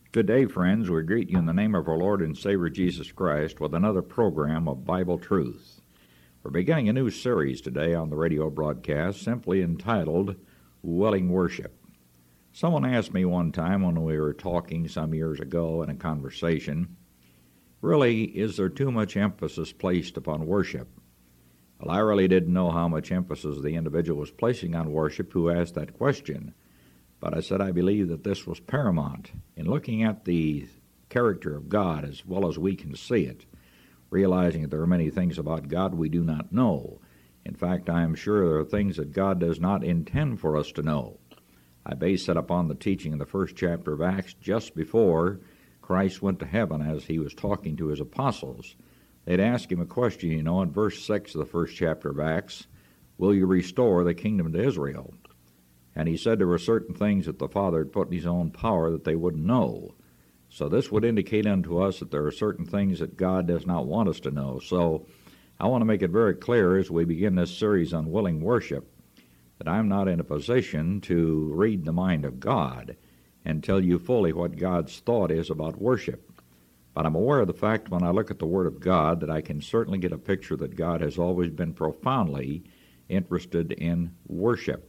Good day, friends. We greet you in the name of our Lord and Savior Jesus Christ with another program of Bible Truth. We're beginning a new series today on the radio broadcast simply entitled Willing Worship. Someone asked me one time when we were talking some years ago in a conversation, really, is there too much emphasis placed upon worship? Well, I really didn't know how much emphasis the individual was placing on worship who asked that question. But I said I believe that this was paramount in looking at the character of God as well as we can see it, realizing that there are many things about God we do not know. In fact, I am sure there are things that God does not intend for us to know. I base that upon the teaching in the first chapter of Acts just before Christ went to heaven as he was talking to his apostles. They'd ask him a question, in verse 6 of the first chapter of Acts, will you restore the kingdom to Israel? And he said there were certain things that the Father had put in his own power that they wouldn't know. So this would indicate unto us that there are certain things that God does not want us to know. So I want to make it very clear as we begin this series on willing worship that I'm not in a position to read the mind of God and tell you fully what God's thought is about worship. But I'm aware of the fact when I look at the Word of God that I can certainly get a picture that God has always been profoundly interested in worship.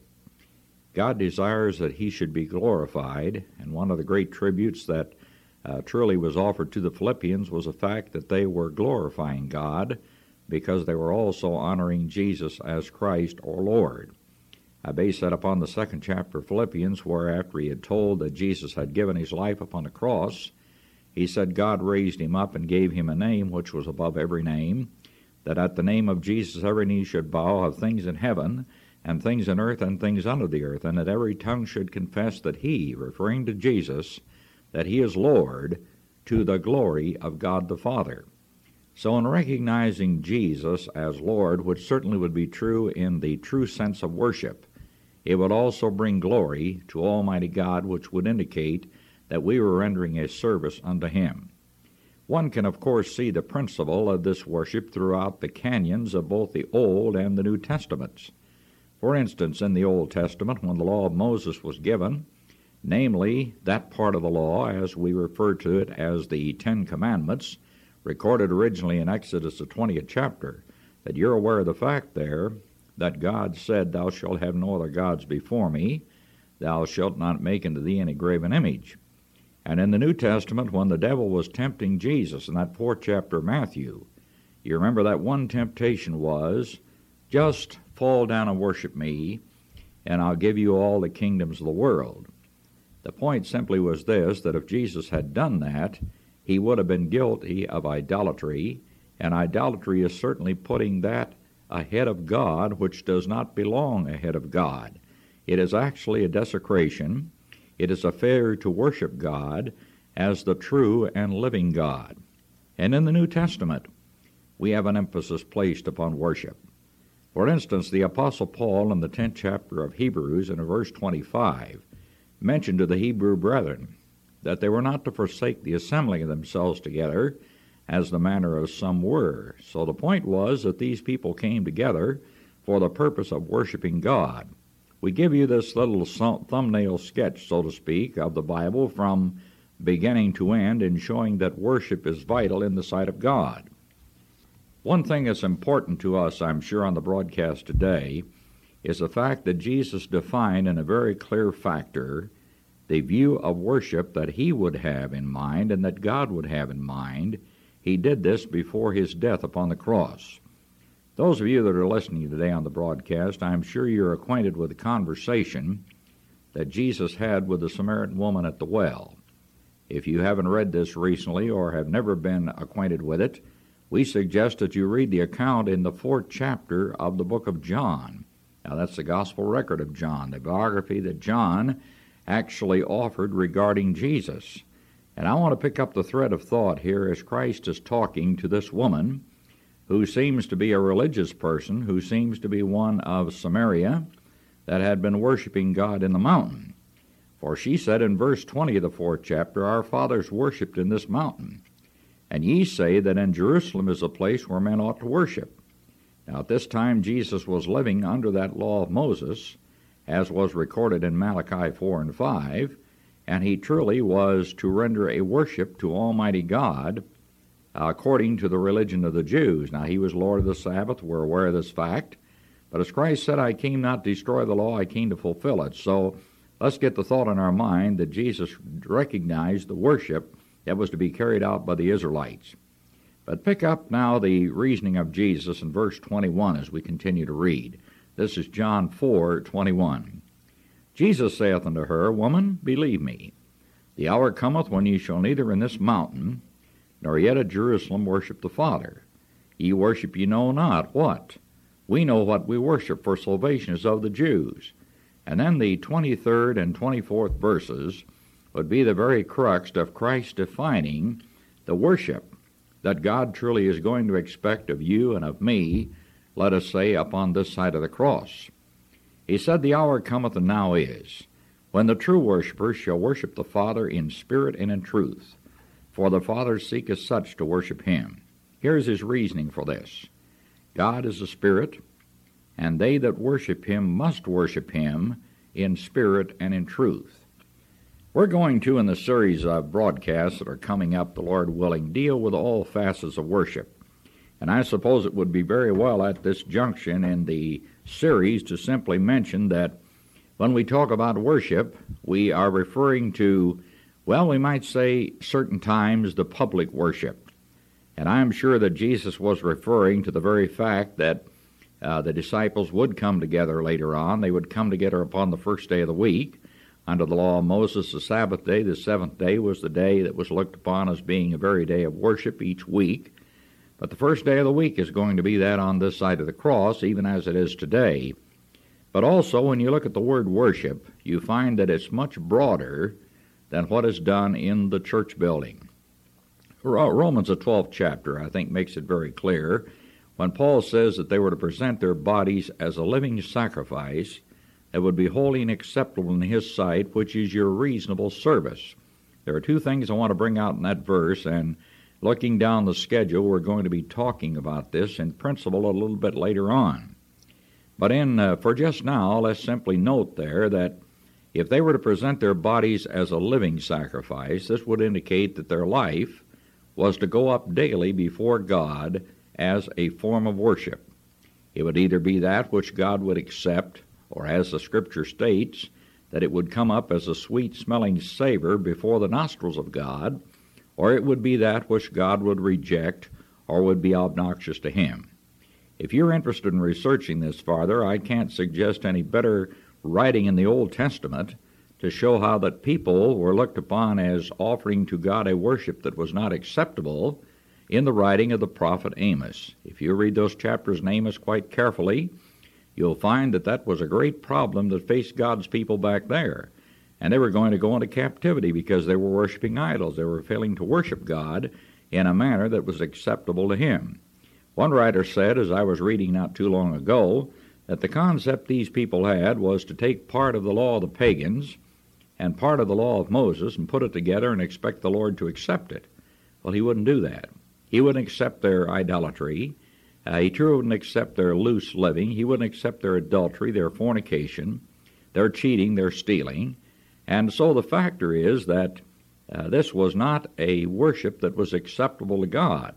God desires that he should be glorified, and one of the great tributes that truly was offered to the Philippians was the fact that they were glorifying God because they were also honoring Jesus as Christ or Lord. I base that upon the second chapter of Philippians, where after he had told that Jesus had given his life upon the cross, he said God raised him up and gave him a name which was above every name, that at the name of Jesus every knee should bow of things in heaven, and things in earth and things under the earth, and that every tongue should confess that he, referring to Jesus, that he is Lord, to the glory of God the Father. So in recognizing Jesus as Lord, which certainly would be true in the true sense of worship, it would also bring glory to Almighty God, which would indicate that we were rendering a service unto him. One can, of course, see the principle of this worship throughout the canons of both the Old and the New Testaments. For instance, in the Old Testament, when the law of Moses was given, namely that part of the law, as we refer to it as the Ten Commandments, recorded originally in Exodus the 20th chapter, that you're aware of the fact there that God said, thou shalt have no other gods before me, thou shalt not make unto thee any graven image. And in the New Testament, when the devil was tempting Jesus in that 4th chapter of Matthew, you remember that one temptation was, just fall down and worship me, and I'll give you all the kingdoms of the world. The point simply was this, that if Jesus had done that, he would have been guilty of idolatry, and idolatry is certainly putting that ahead of God, which does not belong ahead of God. It is actually a desecration. It is a failure to worship God as the true and living God. And in the New Testament, we have an emphasis placed upon worship. For instance, the Apostle Paul in the 10th chapter of Hebrews in verse 25 mentioned to the Hebrew brethren that they were not to forsake the assembling of themselves together as the manner of some were. So the point was that these people came together for the purpose of worshiping God. We give you this little thumbnail sketch, so to speak, of the Bible from beginning to end in showing that worship is vital in the sight of God. One thing that's important to us, I'm sure, on the broadcast today is the fact that Jesus defined in a very clear factor the view of worship that he would have in mind and that God would have in mind. He did this before his death upon the cross. Those of you that are listening today on the broadcast, I'm sure you're acquainted with the conversation that Jesus had with the Samaritan woman at the well. If you haven't read this recently or have never been acquainted with it, we suggest that you read the account in the 4th chapter of the book of John. Now, that's the gospel record of John, the biography that John actually offered regarding Jesus. And I want to pick up the thread of thought here as Christ is talking to this woman who seems to be a religious person, who seems to be one of Samaria that had been worshiping God in the mountain. For she said in verse 20 of the 4th chapter, our fathers worshipped in this mountain. And ye say that in Jerusalem is a place where men ought to worship. Now at this time Jesus was living under that law of Moses, as was recorded in Malachi 4 and 5, and he truly was to render a worship to Almighty God according to the religion of the Jews. Now, he was Lord of the Sabbath. We're aware of this fact. But as Christ said, I came not to destroy the law, I came to fulfill it. So let's get the thought in our mind that Jesus recognized the worship that was to be carried out by the Israelites. But pick up now the reasoning of Jesus in verse 21 as we continue to read. This is John 4:21. Jesus saith unto her, Woman, believe me, the hour cometh when ye shall neither in this mountain nor yet at Jerusalem worship the Father. Ye worship ye know not what. We know what we worship, for salvation is of the Jews. And then the 23rd and 24th verses would be the very crux of Christ defining the worship that God truly is going to expect of you and of me, let us say, upon this side of the cross. He said, The hour cometh, and now is, when the true worshippers shall worship the Father in spirit and in truth, for the Father seeketh such to worship him. Here's his reasoning for this. God is a spirit, and they that worship him must worship him in spirit and in truth. We're going to, in the series of broadcasts that are coming up, the Lord willing, deal with all facets of worship. And I suppose it would be very well at this junction in the series to simply mention that when we talk about worship, we are referring to, well, we might say certain times the public worship. And I'm sure that Jesus was referring to the very fact that the disciples would come together later on. They would come together upon the first day of the week. Under the law of Moses, the Sabbath day, the seventh day, was the day that was looked upon as being a very day of worship each week. But the first day of the week is going to be that on this side of the cross, even as it is today. But also, when you look at the word worship, you find that it's much broader than what is done in the church building. Romans, the 12th chapter, I think, makes it very clear when Paul says that they were to present their bodies as a living sacrifice that would be holy and acceptable in his sight, which is your reasonable service. There are two things I want to bring out in that verse, and looking down the schedule, we're going to be talking about this in principle a little bit later on. But for just now, let's simply note there that if they were to present their bodies as a living sacrifice, this would indicate that their life was to go up daily before God as a form of worship. It would either be that which God would accept, or as the Scripture states, that it would come up as a sweet-smelling savor before the nostrils of God, or it would be that which God would reject or would be obnoxious to him. If you're interested in researching this farther, I can't suggest any better writing in the Old Testament to show how that people were looked upon as offering to God a worship that was not acceptable in the writing of the prophet Amos. If you read those chapters in Amos quite carefully, you'll find that that was a great problem that faced God's people back there. And they were going to go into captivity because they were worshiping idols. They were failing to worship God in a manner that was acceptable to him. One writer said, as I was reading not too long ago, that the concept these people had was to take part of the law of the pagans and part of the law of Moses and put it together and expect the Lord to accept it. Well, he wouldn't do that. He wouldn't accept their idolatry. He truly wouldn't accept their loose living. He wouldn't accept their adultery, their fornication, their cheating, their stealing. And so the factor is that this was not a worship that was acceptable to God.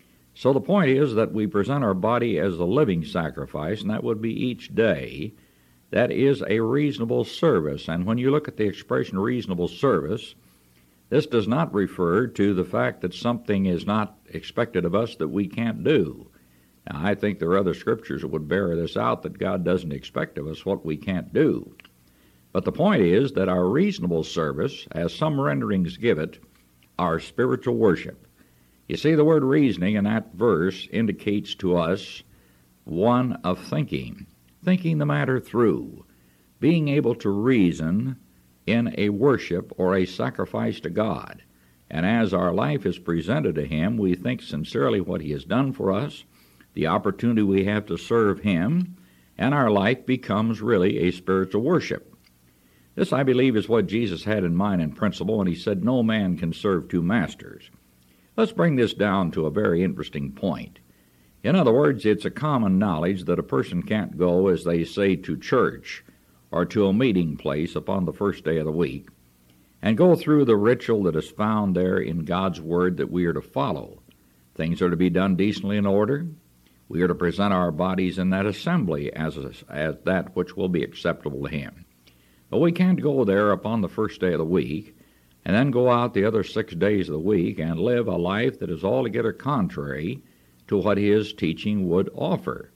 So the point is that we present our body as a living sacrifice, and that would be each day. That is a reasonable service. And when you look at the expression reasonable service, this does not refer to the fact that something is not expected of us that we can't do. Now, I think there are other scriptures that would bear this out, that God doesn't expect of us what we can't do. But the point is that our reasonable service, as some renderings give it, our spiritual worship. You see, the word reasoning in that verse indicates to us one of thinking the matter through, being able to reason in a worship or a sacrifice to God. And as our life is presented to him, we think sincerely what he has done for us, the opportunity we have to serve him, and our life becomes really a spiritual worship. This, I believe, is what Jesus had in mind in principle when he said no man can serve two masters. Let's bring this down to a very interesting point. In other words, it's a common knowledge that a person can't go, as they say, to church or to a meeting place upon the first day of the week and go through the ritual that is found there in God's Word that we are to follow. Things are to be done decently in order. We are to present our bodies in that assembly as that which will be acceptable to Him. But we can't go there upon the first day of the week and then go out the other 6 days of the week and live a life that is altogether contrary to what His teaching would offer.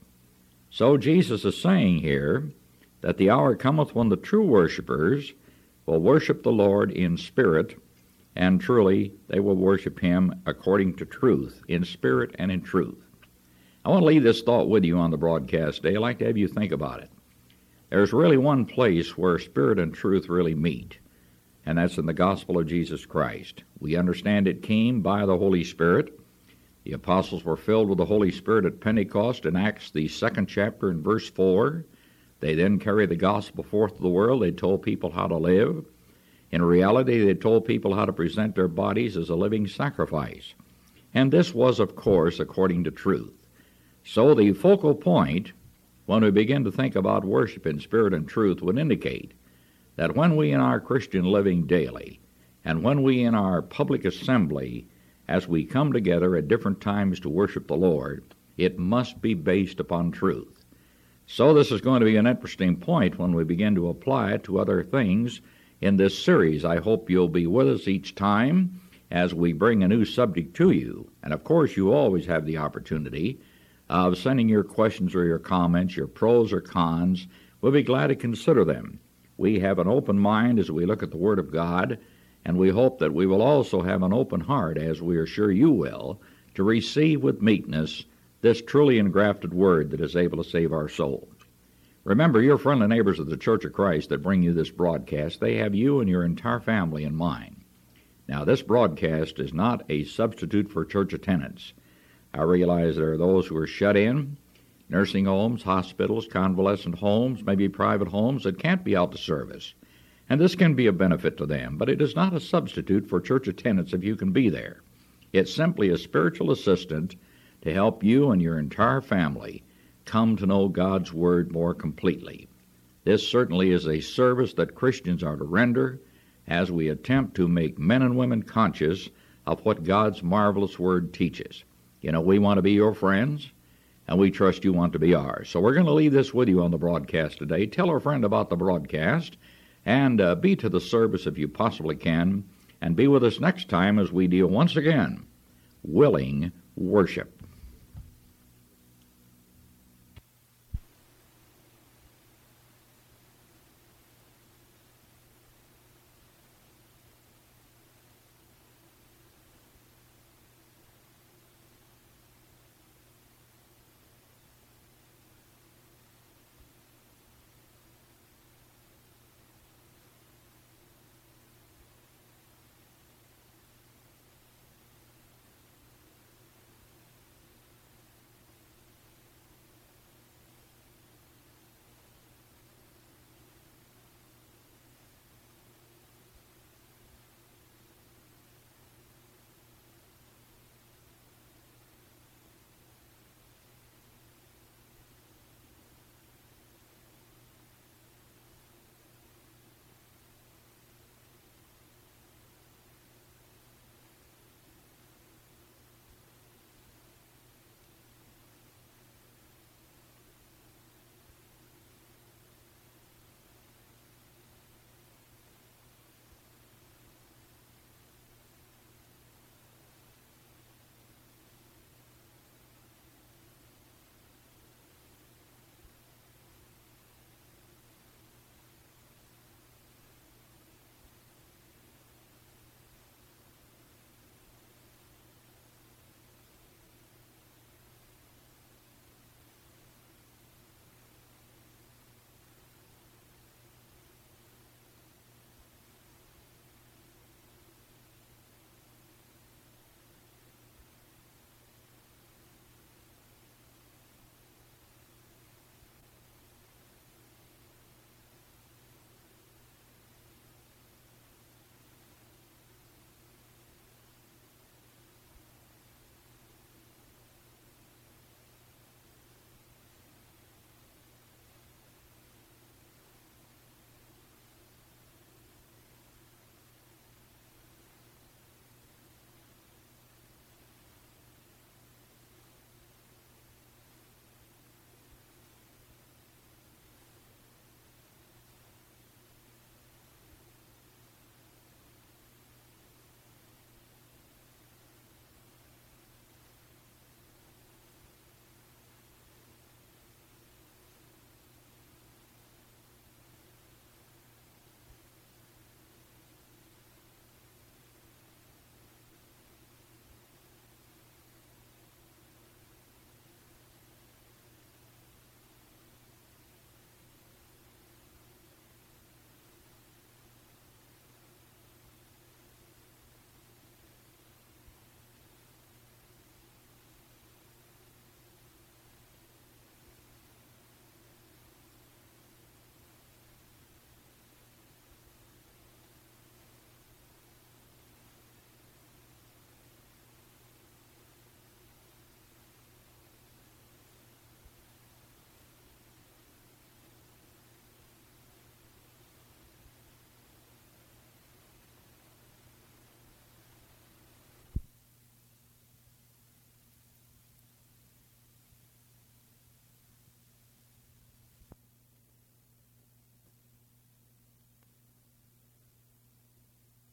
So Jesus is saying here that the hour cometh when the true worshipers will worship the Lord in spirit, and truly they will worship Him according to truth, in spirit and in truth. I want to leave this thought with you on the broadcast today. I'd like to have you think about it. There's really one place where spirit and truth really meet, and that's in the gospel of Jesus Christ. We understand it came by the Holy Spirit. The apostles were filled with the Holy Spirit at Pentecost in Acts, the 2nd chapter, and verse 4. They then carried the gospel forth to the world. They told people how to live. In reality, they told people how to present their bodies as a living sacrifice. And this was, of course, according to truth. So the focal point, when we begin to think about worship in spirit and truth, would indicate that when we in our Christian living daily, and when we in our public assembly, as we come together at different times to worship the Lord, it must be based upon truth. So this is going to be an interesting point when we begin to apply it to other things in this series. I hope you'll be with us each time as we bring a new subject to you. And of course, you always have the opportunity of sending your questions or your comments, your pros or cons. We'll be glad to consider them. We have an open mind as we look at the Word of God, and we hope that we will also have an open heart, as we are sure you will, to receive with meekness this truly engrafted Word that is able to save our souls. Remember, your friendly neighbors of the Church of Christ that bring you this broadcast, they have you and your entire family in mind. Now, this broadcast is not a substitute for church attendance. I realize there are those who are shut in, nursing homes, hospitals, convalescent homes, maybe private homes that can't be out to service. And this can be a benefit to them, but it is not a substitute for church attendance if you can be there. It's simply a spiritual assistant to help you and your entire family come to know God's Word more completely. This certainly is a service that Christians are to render as we attempt to make men and women conscious of what God's marvelous Word teaches. You know, we want to be your friends, and we trust you want to be ours. So we're going to leave this with you on the broadcast today. Tell a friend about the broadcast, and be to the service if you possibly can, and be with us next time as we deal once again willing worship.